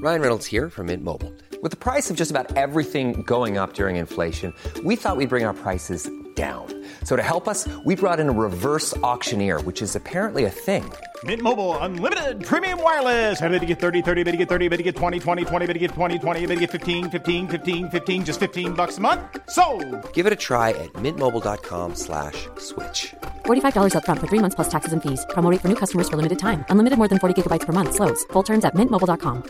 Ryan Reynolds here from Mint Mobile. With the price of just about everything going up during inflation, we thought we'd bring our prices down. So to help us, we brought in a reverse auctioneer, which is apparently a thing. Mint Mobile Unlimited Premium Wireless. How to get 30, 30, bit to get 30, bit to get 20, 20, 20, bit to get 20, 20, bit to get 15, 15, 15, 15, just $15 a month? Sold! Give it a try at mintmobile.com/switch. $45 up front for 3 months plus taxes and fees. Promo rate for new customers for limited time. Unlimited more than 40 gigabytes per month. Slows full terms at mintmobile.com.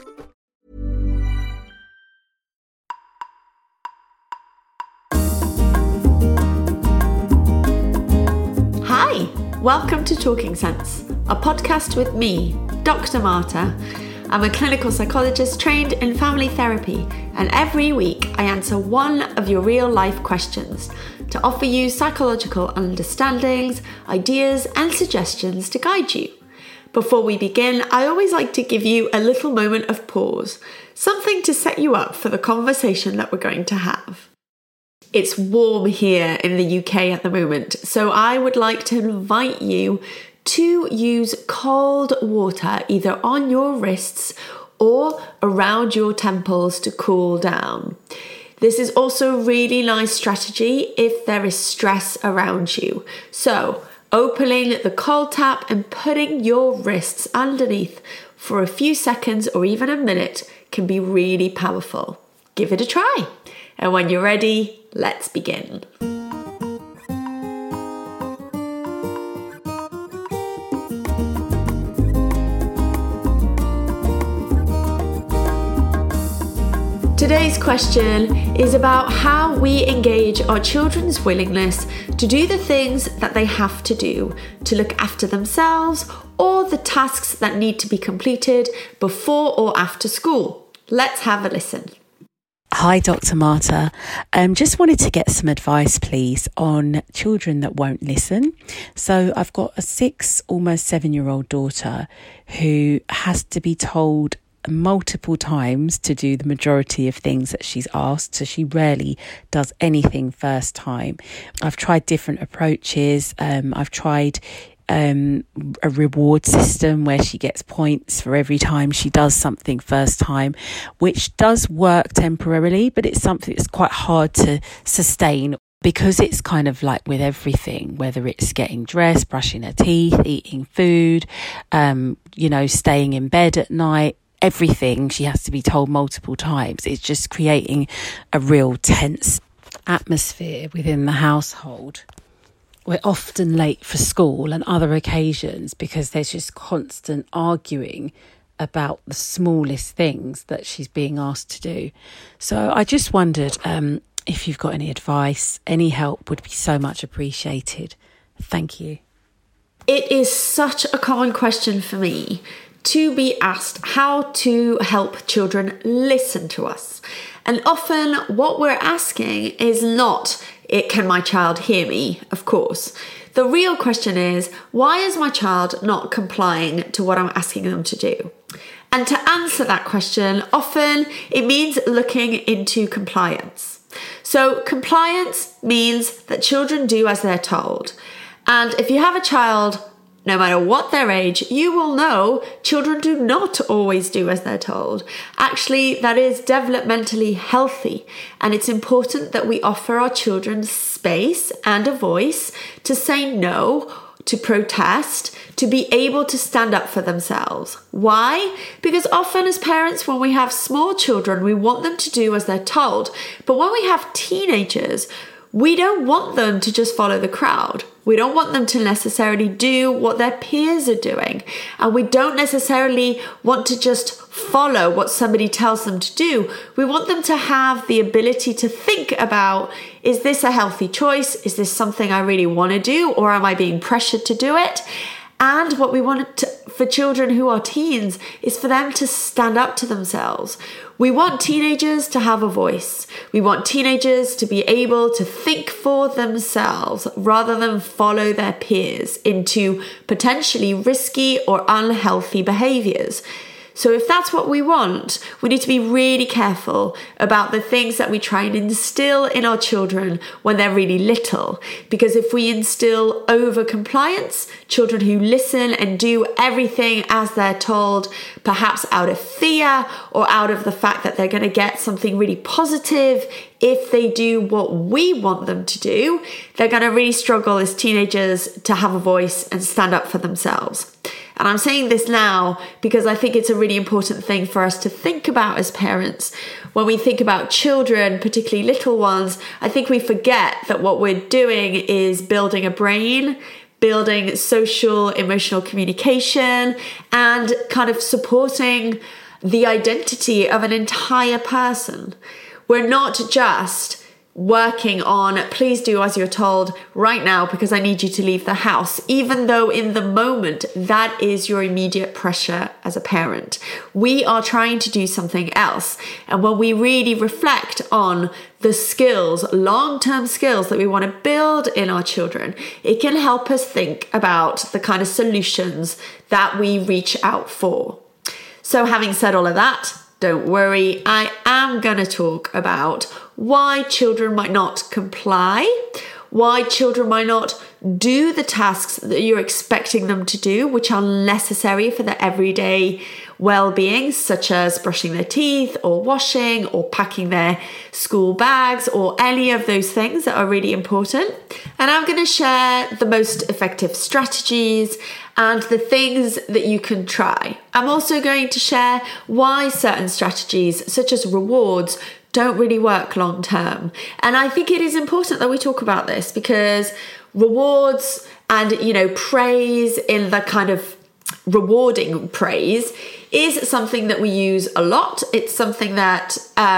Hi, welcome to Talking Sense, a podcast with me, Dr. Marta. I'm a clinical psychologist trained in family therapy, and every week I answer one of your real-life questions to offer you psychological understandings, ideas, and suggestions to guide you. Before we begin, I always like to give you a little moment of pause, something to set you up for the conversation that we're going to have. It's warm here in the UK at the moment, so I would like to invite you to use cold water either on your wrists or around your temples to cool down. This is also a really nice strategy if there is stress around you. So, opening the cold tap and putting your wrists underneath for a few seconds or even a minute can be really powerful. Give it a try. And when you're ready, let's begin. Today's question is about how we engage our children's willingness to do the things that they have to do to look after themselves or the tasks that need to be completed before or after school. Let's have a listen. Hi, Dr. Marta. Just wanted to get some advice, please, on children that won't listen. So I've got a 6, almost 7-year-old daughter who has to be told multiple times to do the majority of things that she's asked. So she rarely does anything first time. I've tried different approaches. I've tried a reward system where she gets points for every time she does something first time, which does work temporarily, but it's something that's quite hard to sustain because it's kind of like with everything, whether it's getting dressed, brushing her teeth, eating food, staying in bed at night, everything she has to be told multiple times. It's just creating a real tense atmosphere within the household. We're often late for school and other occasions because there's just constant arguing about the smallest things that she's being asked to do. So I just wondered if you've got any advice, any help would be so much appreciated. Thank you. It is such a common question for me to be asked how to help children listen to us. And often what we're asking is not, can my child hear me? Of course. The real question is, why is my child not complying to what I'm asking them to do? And to answer that question, often it means looking into compliance. So compliance means that children do as they're told. And if you have a child, no matter what their age, you will know children do not always do as they're told. Actually, that is developmentally healthy, and it's important that we offer our children space and a voice to say no, to protest, to be able to stand up for themselves. Why? Because often as parents, when we have small children, we want them to do as they're told. But when we have teenagers, we don't want them to just follow the crowd. We don't want them to necessarily do what their peers are doing. And we don't necessarily want to just follow what somebody tells them to do. We want them to have the ability to think about, is this a healthy choice? Is this something I really want to do? Or am I being pressured to do it? And what we want for children who are teens is for them to stand up to themselves. We want teenagers to have a voice. We want teenagers to be able to think for themselves rather than follow their peers into potentially risky or unhealthy behaviors. So if that's what we want, we need to be really careful about the things that we try and instill in our children when they're really little. Because if we instill over-compliance, children who listen and do everything as they're told, perhaps out of fear or out of the fact that they're going to get something really positive if they do what we want them to do, they're going to really struggle as teenagers to have a voice and stand up for themselves. And I'm saying this now because I think it's a really important thing for us to think about as parents. When we think about children, particularly little ones, I think we forget that what we're doing is building a brain, building social, emotional communication, and kind of supporting the identity of an entire person. We're not just working on, please do as you're told right now because I need you to leave the house, even though in the moment that is your immediate pressure as a parent. We are trying to do something else. And when we really reflect on the skills, long-term skills that we want to build in our children, it can help us think about the kind of solutions that we reach out for. So having said all of that, don't worry, I am going to talk about why children might not comply, why children might not do the tasks that you're expecting them to do, which are necessary for their everyday well-being, such as brushing their teeth or washing or packing their school bags or any of those things that are really important. And I'm going to share the most effective strategies and the things that you can try. I'm also going to share why certain strategies, such as rewards, don't really work long term. And I think it is important that we talk about this because rewards and, praise in the kind of rewarding praise is something that we use a lot. It's something that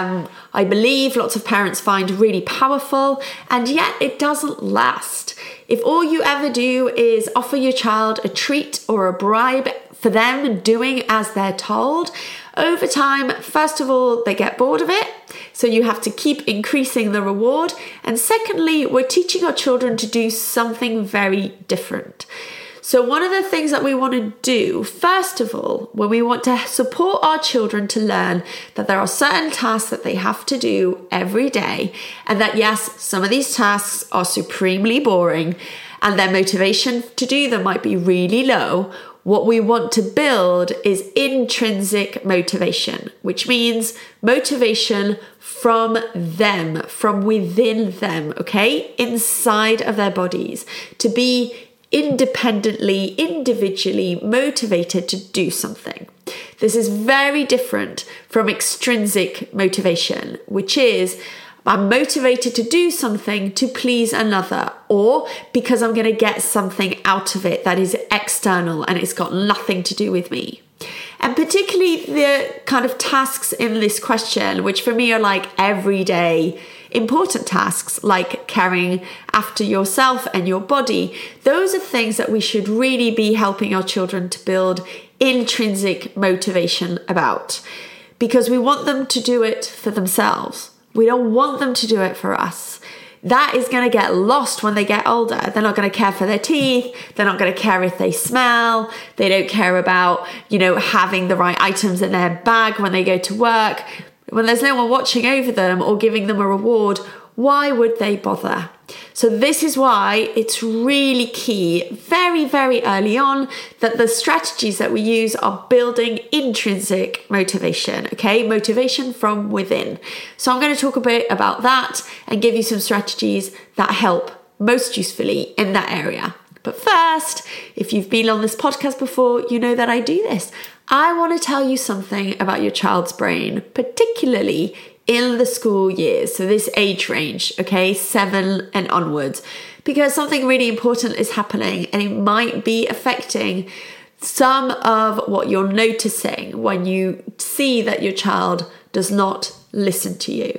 I believe lots of parents find really powerful, and yet it doesn't last. If all you ever do is offer your child a treat or a bribe for them doing as they're told, over time, first of all, they get bored of it. So you have to keep increasing the reward. And secondly, we're teaching our children to do something very different. So one of the things that we want to do, first of all, when we want to support our children to learn that there are certain tasks that they have to do every day, and that yes, some of these tasks are supremely boring and their motivation to do them might be really low, what we want to build is intrinsic motivation, which means motivation from them, from within them, okay? Inside of their bodies, to be independently, individually motivated to do something. This is very different from extrinsic motivation, which is I'm motivated to do something to please another, or because I'm going to get something out of it that is external and it's got nothing to do with me. And particularly the kind of tasks in this question, which for me are like everyday important tasks like caring after yourself and your body, those are things that we should really be helping our children to build intrinsic motivation about, because we want them to do it for themselves. We don't want them to do it for us. That is going to get lost when they get older. They're not going to care for their teeth. They're not going to care if they smell. They don't care about, having the right items in their bag when they go to work. When there's no one watching over them or giving them a reward, why would they bother? So this is why it's really key very, very early on that the strategies that we use are building intrinsic motivation, okay? Motivation from within. So I'm going to talk a bit about that and give you some strategies that help most usefully in that area. But first, if you've been on this podcast before, you know that I do this. I want to tell you something about your child's brain, particularly in the school years, so this age range, okay, 7 and onwards, because something really important is happening and it might be affecting some of what you're noticing when you see that your child does not listen to you.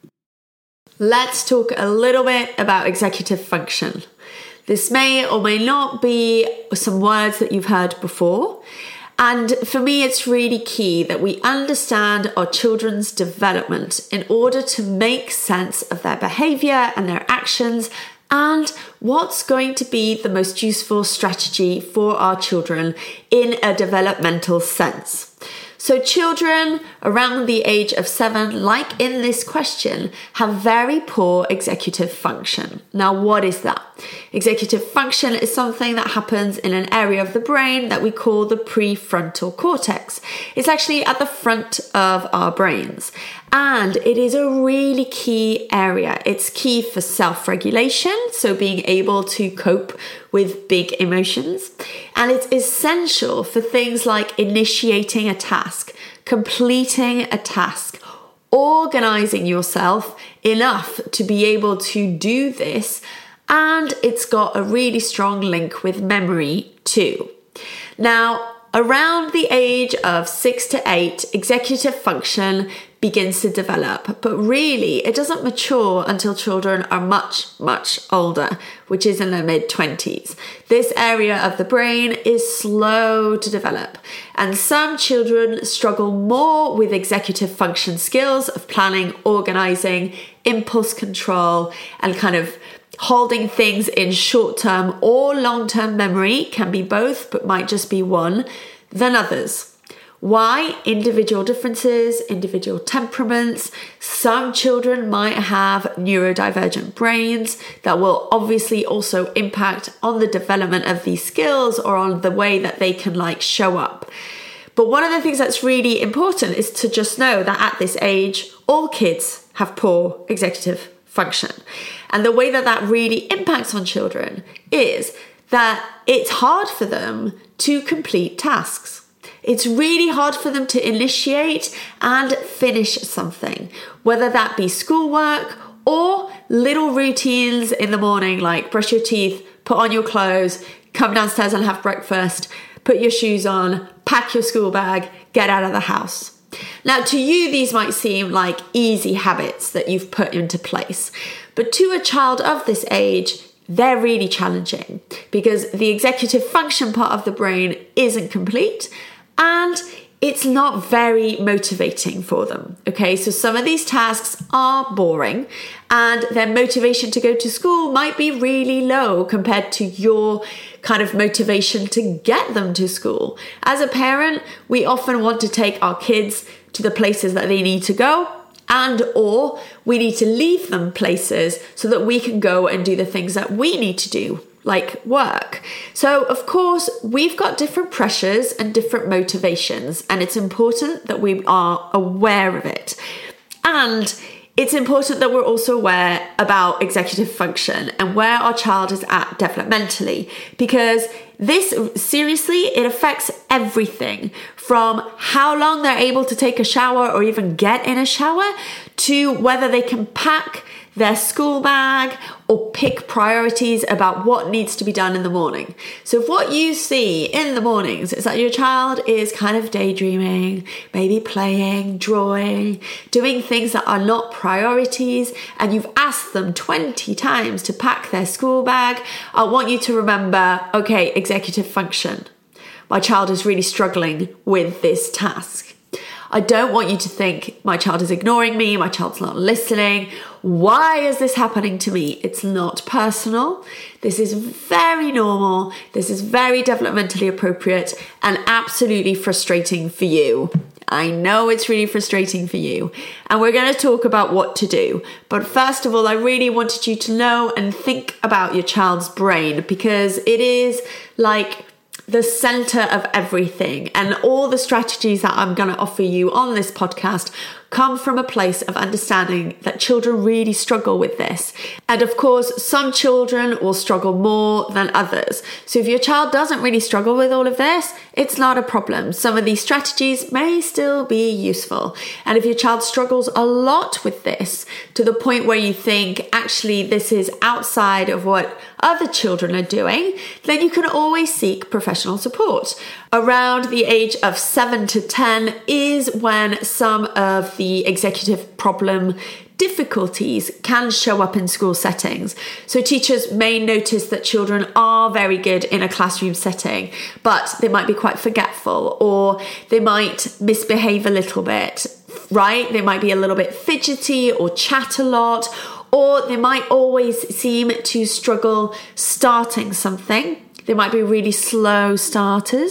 Let's talk a little bit about executive function. This may or may not be some words that you've heard before. And for me, it's really key that we understand our children's development in order to make sense of their behavior and their actions and what's going to be the most useful strategy for our children in a developmental sense. So children around the age of 7, like in this question, have very poor executive function. Now, what is that? Executive function is something that happens in an area of the brain that we call the prefrontal cortex. It's actually at the front of our brains. And it is a really key area. It's key for self-regulation, so being able to cope with big emotions. And it's essential for things like initiating a task, completing a task, organizing yourself enough to be able to do this. And it's got a really strong link with memory too. Now, around the age of 6 to 8, executive function begins to develop, but really it doesn't mature until children are much, much older, which is in their mid-20s. This area of the brain is slow to develop, and some children struggle more with executive function skills of planning, organizing, impulse control, and kind of holding things in short-term or long-term memory, can be both, but might just be one, than others. Why? Individual differences, individual temperaments. Some children might have neurodivergent brains that will obviously also impact on the development of these skills or on the way that they can show up. But one of the things that's really important is to just know that at this age, all kids have poor executive function. And the way that that really impacts on children is that it's hard for them to complete tasks. It's really hard for them to initiate and finish something, whether that be schoolwork or little routines in the morning, like brush your teeth, put on your clothes, come downstairs and have breakfast, put your shoes on, pack your school bag, get out of the house. Now, to you, these might seem like easy habits that you've put into place, but to a child of this age, they're really challenging because the executive function part of the brain isn't complete and it's not very motivating for them. Okay, so some of these tasks are boring and their motivation to go to school might be really low compared to your kind of motivation to get them to school. As a parent, we often want to take our kids to the places that they need to go, and or we need to leave them places so that we can go and do the things that we need to do, like work. So of course, we've got different pressures and different motivations, and it's important that we are aware of it. And it's important that we're also aware about executive function and where our child is at developmentally, because this, seriously, it affects everything from how long they're able to take a shower or even get in a shower to whether they can pack their school bag or pick priorities about what needs to be done in the morning. So if what you see in the mornings is that your child is kind of daydreaming, maybe playing, drawing, doing things that are not priorities, and you've asked them 20 times to pack their school bag, I want you to remember, okay, executive function. My child is really struggling with this task. I don't want you to think my child is ignoring me, my child's not listening. Why is this happening to me? It's not personal. This is very normal. This is very developmentally appropriate and absolutely frustrating for you. I know it's really frustrating for you. And we're going to talk about what to do. But first of all, I really wanted you to know and think about your child's brain, because it is like the center of everything, and all the strategies that I'm going to offer you on this podcast come from a place of understanding that children really struggle with this. And of course, some children will struggle more than others. So if your child doesn't really struggle with all of this, it's not a problem. Some of these strategies may still be useful. And if your child struggles a lot with this, to the point where you think, actually, this is outside of what other children are doing, then you can always seek professional support. Around the age of 7 to 10 is when some of the executive problem difficulties can show up in school settings. So teachers may notice that children are very good in a classroom setting, but they might be quite forgetful, or they might misbehave a little bit, right? They might be a little bit fidgety or chat a lot, or they might always seem to struggle starting something. They might be really slow starters,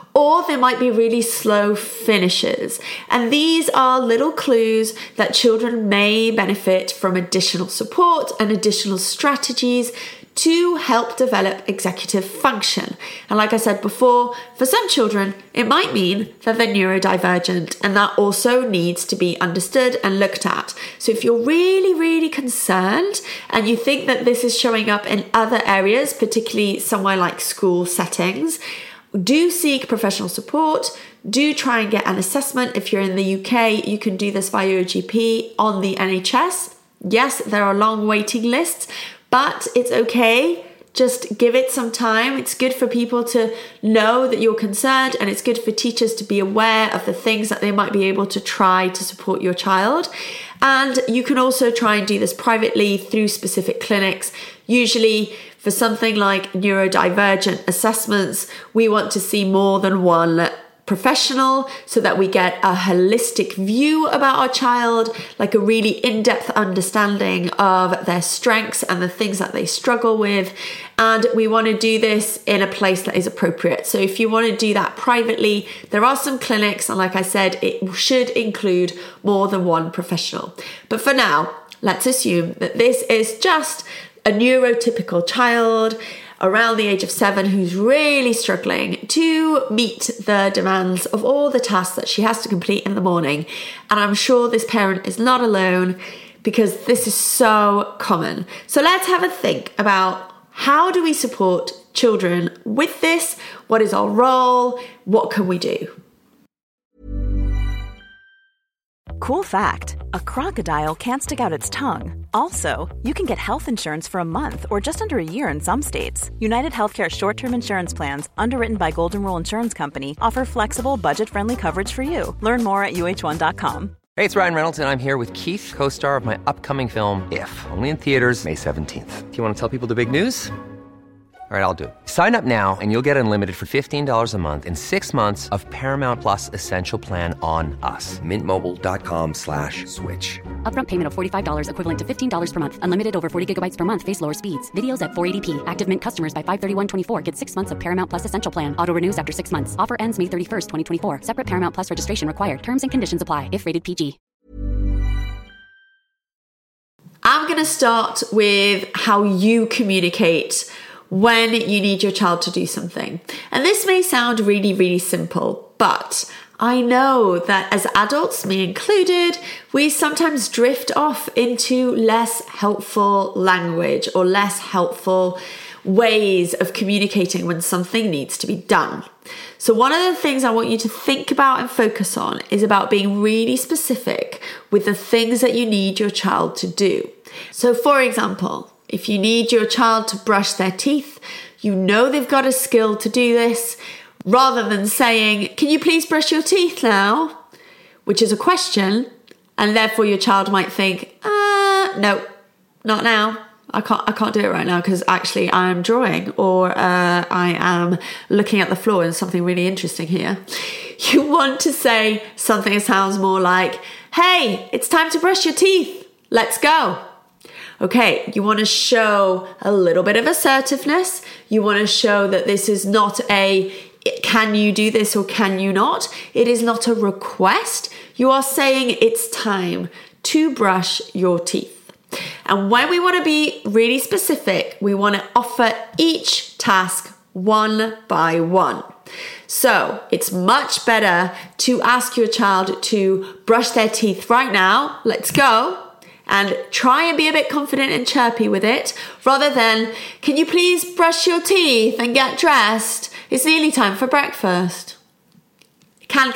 or they might be really slow finishers. And these are little clues that children may benefit from additional support and additional strategies to help develop executive function. And like I said before, for some children, it might mean that they're neurodivergent, and that also needs to be understood and looked at. So if you're really, really concerned and you think that this is showing up in other areas, particularly somewhere like school settings, do seek professional support. Do try and get an assessment. If you're in the UK, you can do this via your GP on the NHS. Yes, there are long waiting lists, but it's okay. Just give it some time. It's good for people to know that you're concerned, and it's good for teachers to be aware of the things that they might be able to try to support your child. And you can also try and do this privately through specific clinics. Usually for something like neurodivergent assessments, we want to see more than one professional so that we get a holistic view about our child, like a really in-depth understanding of their strengths and the things that they struggle with. And we want to do this in a place that is appropriate. So if you want to do that privately, there are some clinics, and like I said, it should include more than one professional. But for now, let's assume that this is just a neurotypical child around the age of 7 who's really struggling to meet the demands of all the tasks that she has to complete in the morning. And I'm sure this parent is not alone, because this is so common. So let's have a think about, how do we support children with this? What is our role? What can we do? Cool fact, a crocodile can't stick out its tongue. Also, you can get health insurance for a month or just under a year in some states. United Healthcare short-term insurance plans, underwritten by Golden Rule Insurance Company, offer flexible, budget-friendly coverage for you. Learn more at UH1.com. Hey, it's Ryan Reynolds, and I'm here with Keith, co-star of my upcoming film, If, only in theaters May 17th. Do you want to tell people the big news? All right, I'll do it. Sign up now and you'll get unlimited for $15 a month and 6 months of Paramount Plus Essential Plan on us. MintMobile.com/switch. Upfront payment of $45 equivalent to $15 per month. Unlimited over 40 gigabytes per month. Face lower speeds. Videos at 480p. Active Mint customers by 531.24 get 6 months of Paramount Plus Essential Plan. Auto renews after 6 months. Offer ends May 31st, 2024. Separate Paramount Plus registration required. Terms and conditions apply if rated PG. I'm going to start with how you communicate when you need your child to do something. And this may sound really, really simple, but I know that as adults, me included, we sometimes drift off into less helpful language or less helpful ways of communicating when something needs to be done. So one of the things I want you to think about and focus on is about being really specific with the things that you need your child to do. So for example, if you need your child to brush their teeth, you know they've got a skill to do this, rather than saying, "Can you please brush your teeth now?" which is a question, and therefore your child might think, no, not now. I can't do it right now because actually I'm drawing, or I am looking at the floor and something really interesting here. You want to say something that sounds more like, "Hey, it's time to brush your teeth. Let's go." Okay, you want to show a little bit of assertiveness. You want to show that this is not a, "Can you do this or can you not?" It is not a request. You are saying it's time to brush your teeth. And when we want to be really specific, we want to offer each task one by one. So it's much better to ask your child to brush their teeth right now. Let's go. And try and be a bit confident and chirpy with it, rather than, "Can you please brush your teeth and get dressed? It's nearly time for breakfast." Can,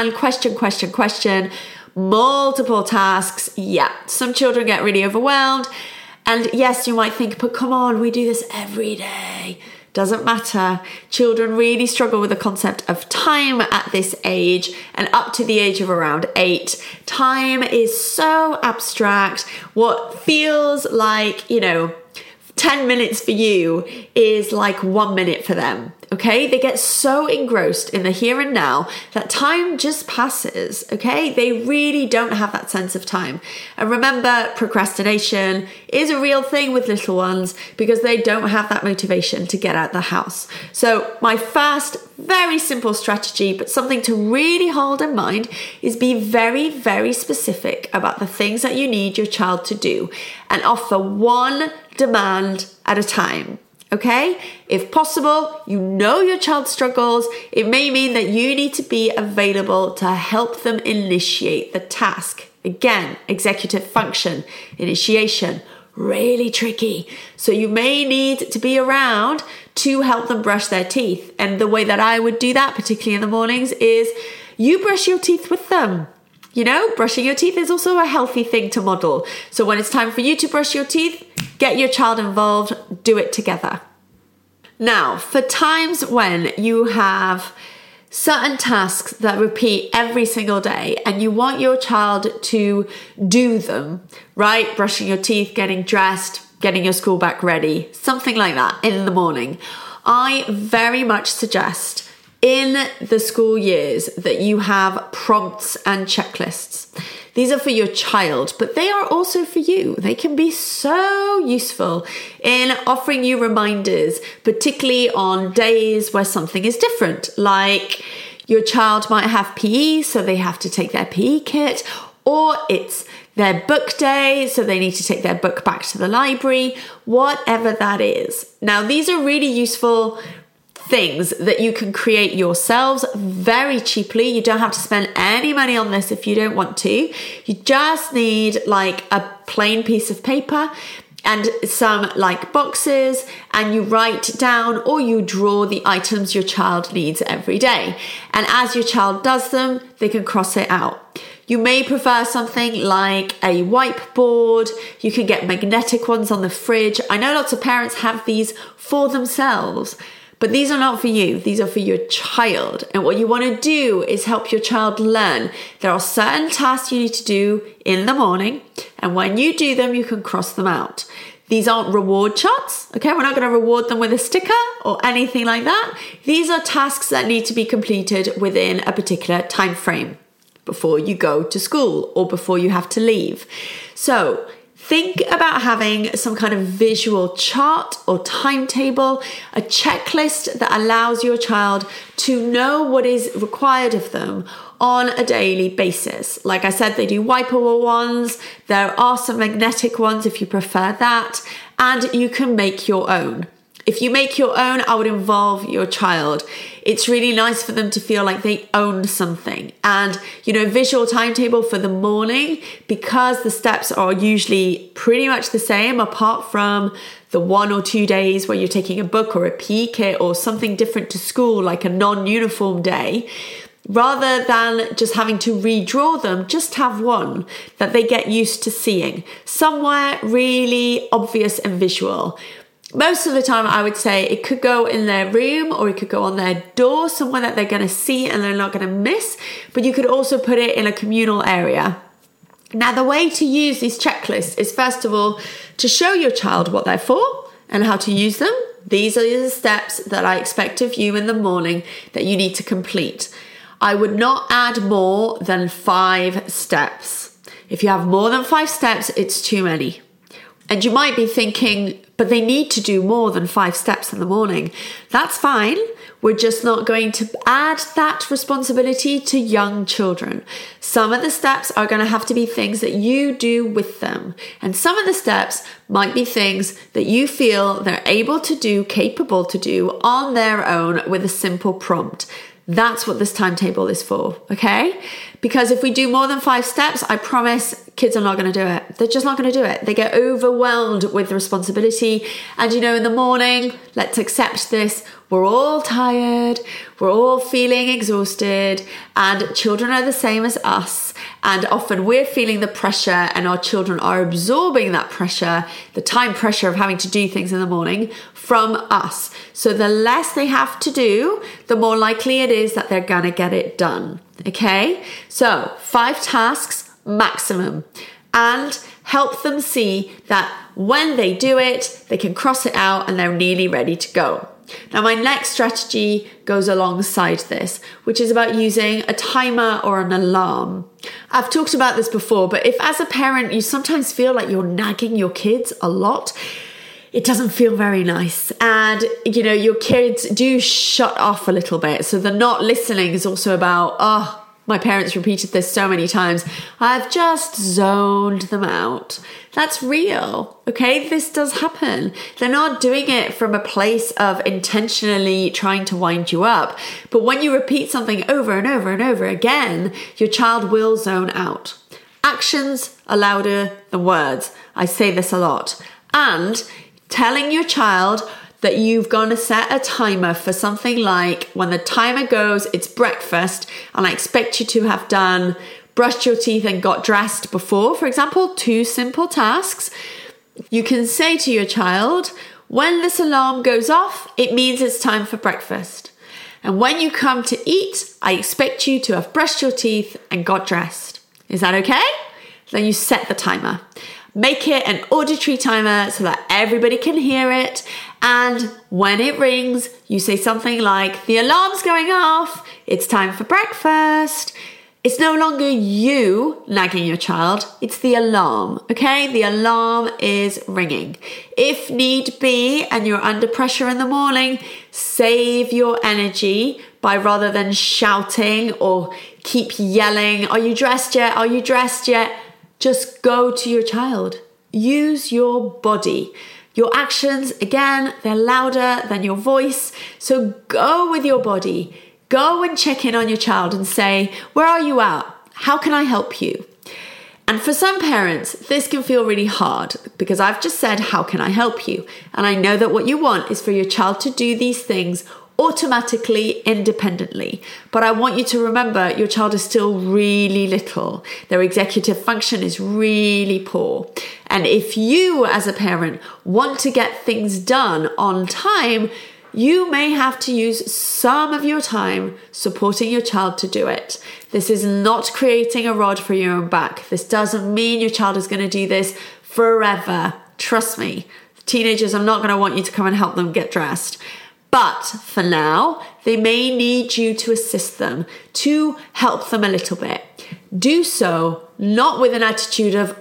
question. Multiple tasks. Yeah, some children get really overwhelmed. And yes, you might think, "But come on, we do this every day." Doesn't matter. Children really struggle with the concept of time at this age, and up to the age of around 8. Time is so abstract. What feels like, 10 minutes for you is like 1 minute for them. okay? They get so engrossed in the here and now that time just passes, okay? They really don't have that sense of time. And remember, procrastination is a real thing with little ones because they don't have that motivation to get out the house. So my first very simple strategy, but something to really hold in mind, is be very, very specific about the things that you need your child to do and offer one demand at a time. Okay? If possible, you know your child struggles. It may mean that you need to be available to help them initiate the task. Again, executive function, initiation, really tricky. So you may need to be around to help them brush their teeth. And the way that I would do that, particularly in the mornings, is you brush your teeth with them. You know, brushing your teeth is also a healthy thing to model. So when it's time for you to brush your teeth, get your child involved, do it together. Now, for times when you have certain tasks that repeat every single day and you want your child to do them, right? Brushing your teeth, getting dressed, getting your school bag ready, something like that in the morning. I very much suggest in the school years that you have prompts and checklists. These are for your child, but they are also for you. They can be so useful in offering you reminders, particularly on days where something is different. Like your child might have PE, so they have to take their PE kit, or it's their book day, so they need to take their book back to the library, whatever that is. Now, these are really useful things that you can create yourselves very cheaply. You don't have to spend any money on this if you don't want to. You just need like a plain piece of paper and some like boxes, and you write down or you draw the items your child needs every day. And as your child does them, they can cross it out. You may prefer something like a whiteboard. You can get magnetic ones on the fridge. I know lots of parents have these for themselves, but these are not for you. These are for your child. And what you want to do is help your child learn. There are certain tasks you need to do in the morning, and when you do them, you can cross them out. These aren't reward charts, okay? We're not going to reward them with a sticker or anything like that. These are tasks that need to be completed within a particular time frame before you go to school or before you have to leave. So think about having some kind of visual chart or timetable, a checklist that allows your child to know what is required of them on a daily basis. Like I said, they do wipeable ones. There are some magnetic ones if you prefer that, and you can make your own. If you make your own, I would involve your child. It's really nice for them to feel like they own something. And, visual timetable for the morning, because the steps are usually pretty much the same, apart from the 1 or 2 days where you're taking a book or a PE kit or something different to school, like a non-uniform day. Rather than just having to redraw them, just have one that they get used to seeing. Somewhere really obvious and visual. Most of the time, I would say it could go in their room or it could go on their door, somewhere that they're going to see and they're not going to miss. But you could also put it in a communal area. Now, the way to use these checklists is, first of all, to show your child what they're for and how to use them. These are the steps that I expect of you in the morning that you need to complete. I would not add more than 5 steps. If you have more than 5 steps, it's too many. And you might be thinking, but they need to do more than 5 steps in the morning. That's fine. We're just not going to add that responsibility to young children. Some of the steps are going to have to be things that you do with them. And some of the steps might be things that you feel they're able to do, capable to do on their own with a simple prompt. That's what this timetable is for, okay? Because if we do more than 5 steps, I promise kids are not going to do it. They're just not going to do it. They get overwhelmed with the responsibility. And in the morning, let's accept this. We're all tired. We're all feeling exhausted. And children are the same as us. And often we're feeling the pressure and our children are absorbing that pressure, the time pressure of having to do things in the morning from us. So the less they have to do, the more likely it is that they're going to get it done. Okay? So 5 tasks maximum, and help them see that when they do it, they can cross it out and they're nearly ready to go. Now, my next strategy goes alongside this, which is about using a timer or an alarm. I've talked about this before, but if as a parent you sometimes feel like you're nagging your kids a lot, it doesn't feel very nice. And, your kids do shut off a little bit. So the not listening is also about, my parents repeated this so many times, I've just zoned them out. That's real, okay? This does happen. They're not doing it from a place of intentionally trying to wind you up. But when you repeat something over and over and over again, your child will zone out. Actions are louder than words. I say this a lot. And telling your child that you've gone to set a timer for something like, when the timer goes, it's breakfast, and I expect you to have done, brushed your teeth and got dressed before, for example, 2 simple tasks. You can say to your child, when this alarm goes off, it means it's time for breakfast. And when you come to eat, I expect you to have brushed your teeth and got dressed. Is that okay? Then you set the timer. Make it an auditory timer so that everybody can hear it. And when it rings, you say something like, the alarm's going off, it's time for breakfast. It's no longer you nagging your child, it's the alarm, okay? The alarm is ringing. If need be, and you're under pressure in the morning, save your energy by, rather than shouting or keep yelling, are you dressed yet? Are you dressed yet? Just go to your child. Use your body. Your actions, again, they're louder than your voice. So go with your body. Go and check in on your child and say, where are you at? How can I help you? And for some parents, this can feel really hard because I've just said, how can I help you? And I know that what you want is for your child to do these things automatically, independently. But I want you to remember your child is still really little. Their executive function is really poor. And if you as a parent want to get things done on time, you may have to use some of your time supporting your child to do it. This is not creating a rod for your own back. This doesn't mean your child is going to do this forever. Trust me. Teenagers, I'm not going to want you to come and help them get dressed. But for now, they may need you to assist them, to help them a little bit. Do so not with an attitude of,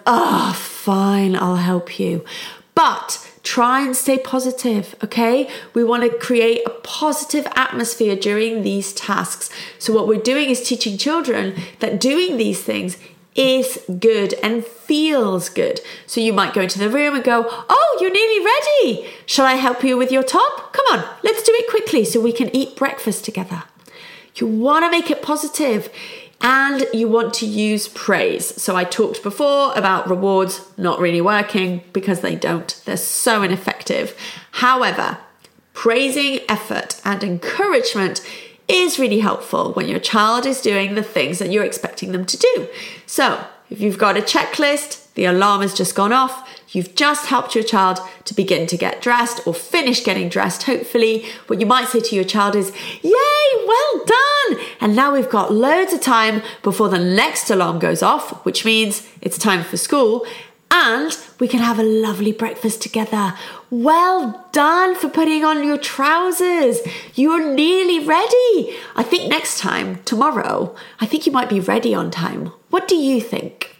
fine, I'll help you. But try and stay positive, okay? We want to create a positive atmosphere during these tasks. So what we're doing is teaching children that doing these things is good and feels good. So you might go into the room and go, oh, you're nearly ready. Shall I help you with your top? Come on, let's do it quickly so we can eat breakfast together. You want to make it positive and you want to use praise. So I talked before about rewards not really working because they don't. They're so ineffective. However, praising effort and encouragement is really helpful when your child is doing the things that you're expecting them to do. So if you've got a checklist, the alarm has just gone off, you've just helped your child to begin to get dressed or finish getting dressed, hopefully, what you might say to your child is, yay, well done! And now we've got loads of time before the next alarm goes off, which means it's time for school, and we can have a lovely breakfast together. Well done for putting on your trousers. You're nearly ready. I think next time, tomorrow, I think you might be ready on time. What do you think?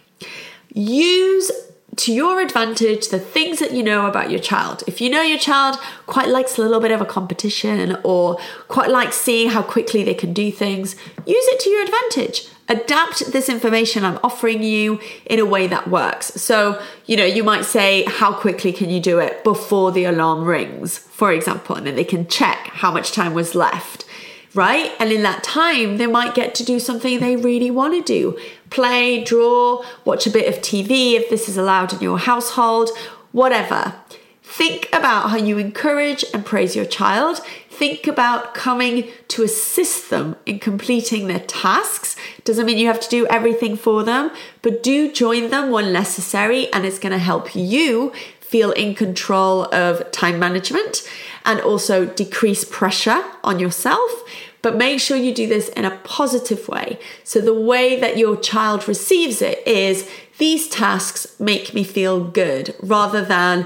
Use to your advantage the things that you know about your child. If you know your child quite likes a little bit of a competition or quite likes seeing how quickly they can do things, use it to your advantage. Adapt this information I'm offering you in a way that works. So, you might say, how quickly can you do it before the alarm rings, for example, and then they can check how much time was left, right? And in that time, they might get to do something they really want to do. Play, draw, watch a bit of TV if this is allowed in your household, whatever. Think about how you encourage and praise your child. Think about coming to assist them in completing their tasks. Doesn't mean you have to do everything for them, but do join them when necessary, and it's going to help you feel in control of time management and also decrease pressure on yourself. But make sure you do this in a positive way. So the way that your child receives it is, these tasks make me feel good, rather than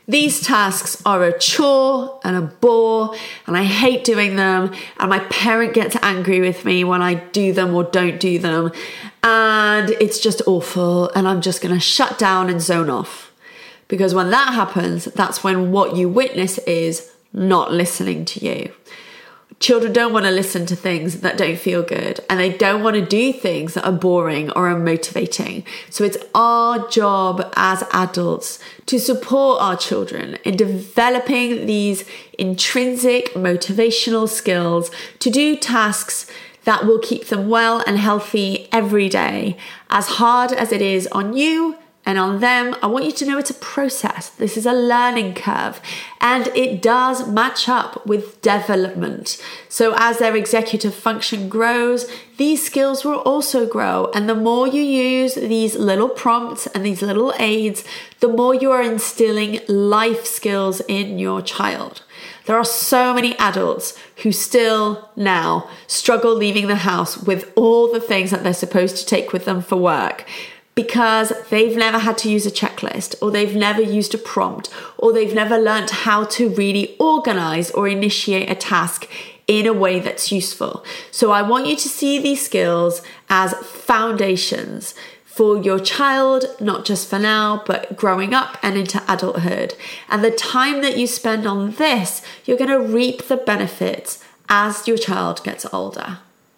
These tasks are a chore and a bore, and I hate doing them, and my parent gets angry with me when I do them or don't do them, and it's just awful, and I'm just going to shut down and zone off. Because when that happens, that's when what you witness is not listening to you. Children don't want to listen to things that don't feel good, and they don't want to do things that are boring or unmotivating. So it's our job as adults to support our children in developing these intrinsic motivational skills to do tasks that will keep them well and healthy every day. As hard as it is on you and on them, I want you to know it's a process. This is a learning curve, and it does match up with development. So as their executive function grows, these skills will also grow. And the more you use these little prompts and these little aids, the more you are instilling life skills in your child. There are so many adults who still now struggle leaving the house with all the things that they're supposed to take with them for work, because they've never had to use a checklist, or they've never used a prompt, or they've never learned how to really organize or initiate a task in a way that's useful. So I want you to see these skills as foundations for your child, not just for now, but growing up and into adulthood. And the time that you spend on this, you're going to reap the benefits as your child gets older.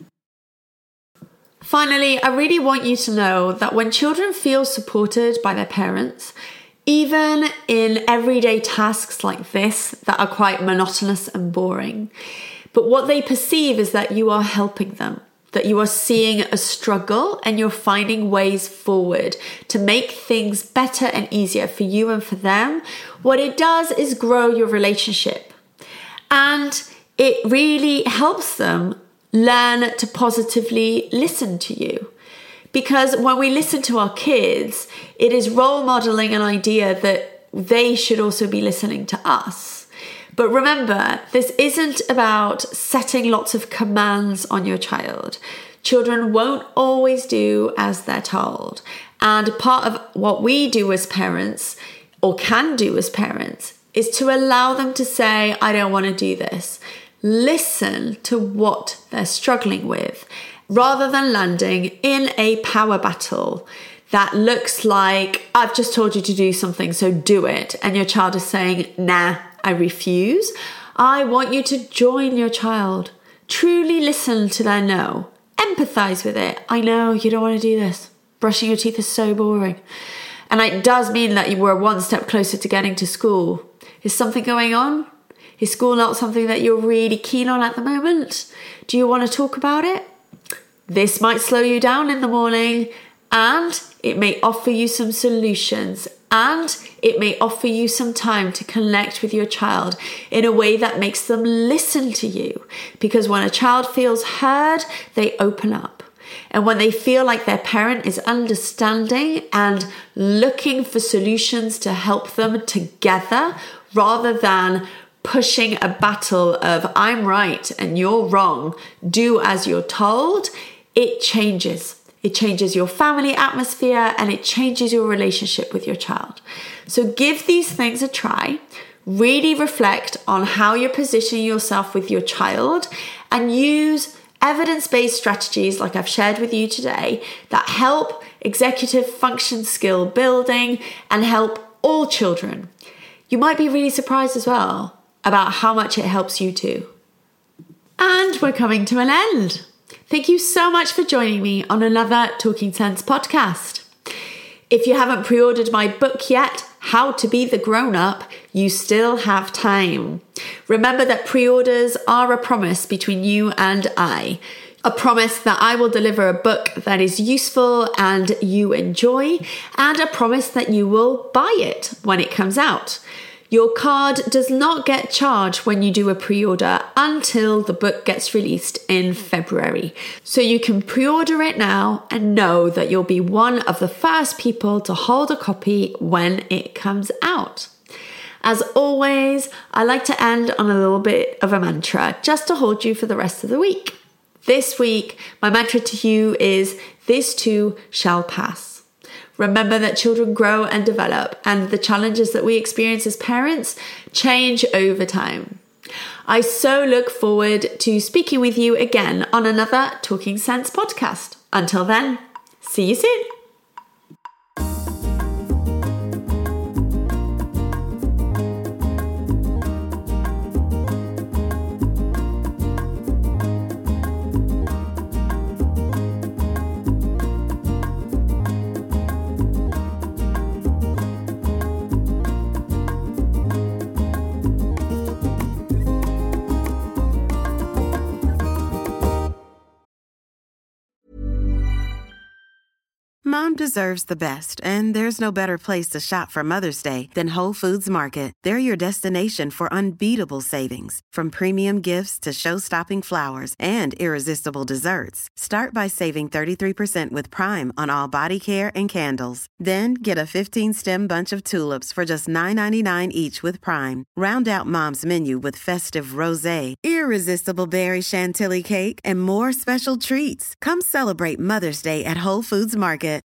Finally, I really want you to know that when children feel supported by their parents, even in everyday tasks like this that are quite monotonous and boring, but what they perceive is that you are helping them, that you are seeing a struggle and you're finding ways forward to make things better and easier for you and for them, what it does is grow your relationship. And it really helps them learn to positively listen to you. Because when we listen to our kids, it is role modeling an idea that they should also be listening to us. But remember, this isn't about setting lots of commands on your child. Children won't always do as they're told. And part of what we do as parents, or can do as parents, is to allow them to say, I don't want to do this. Listen to what they're struggling with, rather than landing in a power battle that looks like, I've just told you to do something, so do it. And your child is saying, nah, I refuse. I want you to join your child. Truly listen to their no. Empathize with it. I know you don't want to do this. Brushing your teeth is so boring. And it does mean that you were one step closer to getting to school. Is something going on? Is school not something that you're really keen on at the moment? Do you want to talk about it? This might slow you down in the morning, and it may offer you some solutions, and it may offer you some time to connect with your child in a way that makes them listen to you. Because when a child feels heard, they open up. And when they feel like their parent is understanding and looking for solutions to help them together, rather than pushing a battle of I'm right and you're wrong, do as you're told, it changes. It changes your family atmosphere and it changes your relationship with your child. So give these things a try. Really reflect on how you're positioning yourself with your child, and use evidence-based strategies like I've shared with you today that help executive function skill building and help all children. You might be really surprised as well about how much it helps you too. And we're coming to an end. Thank you so much for joining me on another Talking Sense podcast. If you haven't pre-ordered my book yet, How to Be the Grown-Up, you still have time. Remember that pre-orders are a promise between you and I. A promise that I will deliver a book that is useful and you enjoy, and a promise that you will buy it when it comes out. Your card does not get charged when you do a pre-order until the book gets released in February. So you can pre-order it now and know that you'll be one of the first people to hold a copy when it comes out. As always, I like to end on a little bit of a mantra just to hold you for the rest of the week. This week, my mantra to you is, this too shall pass. Remember that children grow and develop, and the challenges that we experience as parents change over time. I so look forward to speaking with you again on another Talking Sense podcast. Until then, see you soon. Mom deserves the best, and there's no better place to shop for Mother's Day than Whole Foods Market. They're your destination for unbeatable savings, from premium gifts to show-stopping flowers and irresistible desserts. Start by saving 33% with Prime on all body care and candles. Then get a 15-stem bunch of tulips for just $9.99 each with Prime. Round out Mom's menu with festive rosé, irresistible berry chantilly cake, and more special treats. Come celebrate Mother's Day at Whole Foods Market.